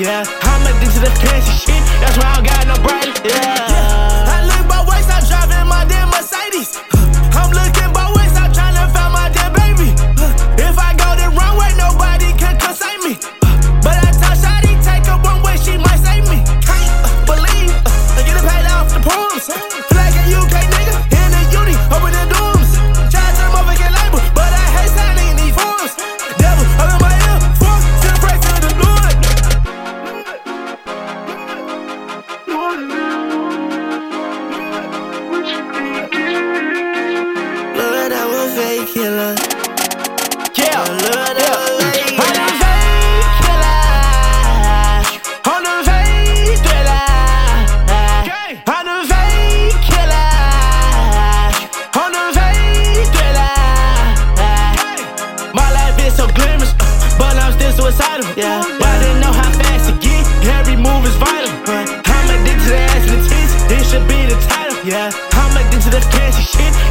yeah. I'm addicted to the fancy shit, that's why I don't got no break, yeah. I look both ways, I'm driving my damn Mercedes. I'm looking both ways, I'm tryna find my damn baby. If I go the wrong way, nobody can save me. But I tell Shawty, take her one way, she might save me. Can't believe, get it paid off the pools. Feel like a UK nigga in the uni, open the doors. Try to motherfucking label, but I hate signing these forms. Devil, open my ear, fuck, to the price of the Lord. Lord, I'm a fake killer. Yeah, Lord, I'm a fake killer. I'm a fake killer. I'm a fake killer. I'm a fake killer. My life is so glamorous, but I'm still suicidal. Yeah, I didn't know how fast it get. Every move is vital. I'm addicted to the ass and the tits. This should be the title. Yeah, I'm addicted to the fancy shit.